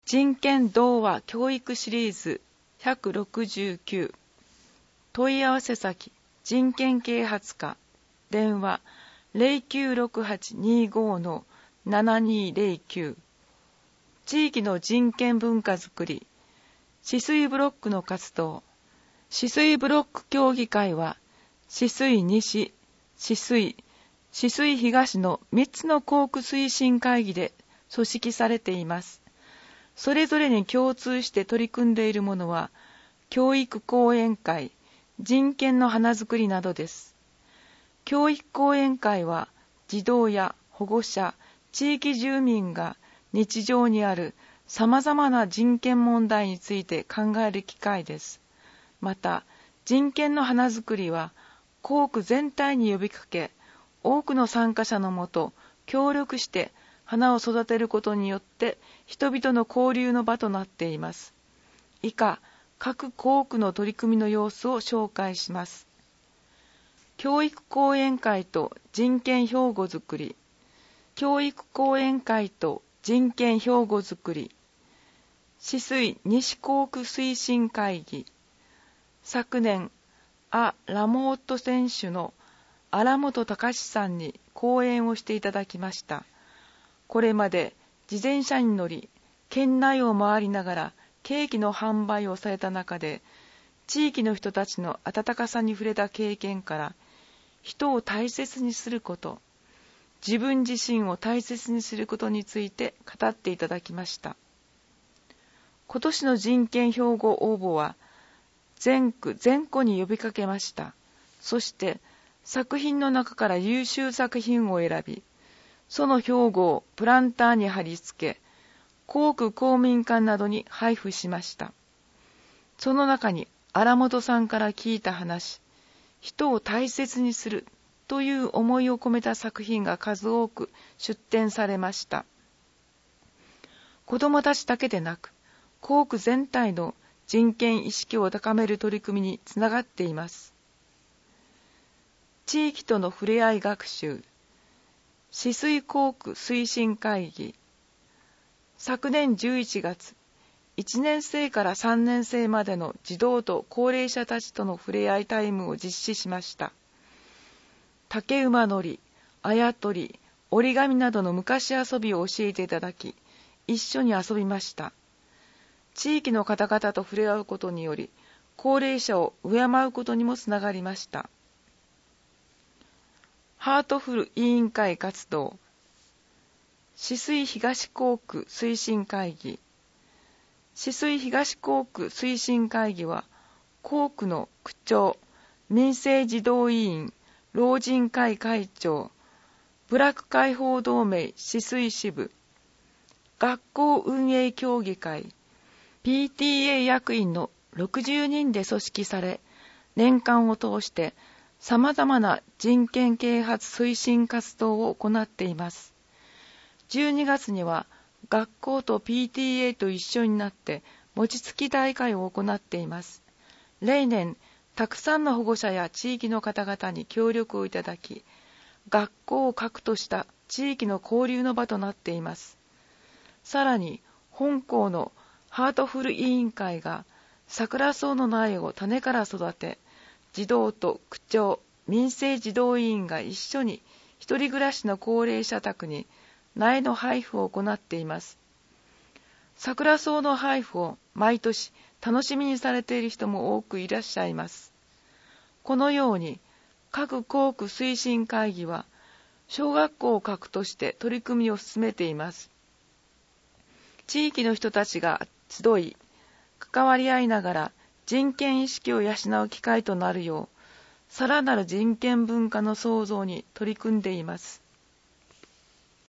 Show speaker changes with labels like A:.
A: 人権童話教育シリーズ169。問い合わせ先人権啓発課、電話 096825-7209。地域の人権文化づくり、止水ブロックの活動。止水ブロック協議会は、止水西、止水東の3つの校区推進会議で組織されています。それぞれに共通して取り組んでいるものは、教育講演会、人権の花づくりなどです。教育講演会は、児童や保護者、地域住民が日常にある様々な人権問題について考える機会です。また、人権の花づくりは、校区全体に呼びかけ、多くの参加者のもと、協力して花を育てることによって人々の交流の場となっています。以下、各校区の取り組みの様子を紹介します。教育講演会と人権標語づくり。教育講演会と人権標語づくり。止水西校区推進会議。昨年、ラモート選手の荒本隆さんに講演をしていただきました。これまで自転車に乗り、県内を回りながらケーキの販売をされた中で、地域の人たちの温かさに触れた経験から、人を大切にすること、自分自身を大切にすることについて語っていただきました。今年の人権標語応募は、全区全戸に呼びかけました。そして、作品の中から優秀作品を選び、その標語をプランターに貼り付け、校区公民館などに配布しました。その中に荒本さんから聞いた話、人を大切にするという思いを込めた作品が数多く出展されました。子どもたちだけでなく、校区全体の人権意識を高める取り組みにつながっています。地域との触れ合い学習、止水校区推進会議。昨年11月、1年生から3年生までの児童と高齢者たちとの触れ合いタイムを実施しました。竹馬乗り、あやとり、折り紙などの昔遊びを教えていただき、一緒に遊びました。地域の方々と触れ合うことにより、高齢者を敬うことにもつながりました。ハートフル委員会活動。止水東校区推進会議。止水東校区推進会議は、校区の区長、民生児童委員、老人会会長、部落解放同盟止水支部、学校運営協議会、PTA 役員の60人で組織され、年間を通して様々な人権啓発推進活動を行っています。12月には学校と PTA と一緒になって餅つき大会を行っています。例年、たくさんの保護者や地域の方々に協力をいただき、学校を核とした地域の交流の場となっています。さらに、本校のハートフル委員会が桜草の苗を種から育て、児童と区長、民生児童委員が一緒に一人暮らしの高齢者宅に苗の配布を行っています。桜草の配布を毎年楽しみにされている人も多くいらっしゃいます。このように各校区推進会議は小学校を核として取り組みを進めています。地域の人たちが集い、関わり合いながら人権意識を養う機会となるよう、さらなる人権文化の創造に取り組んでいます。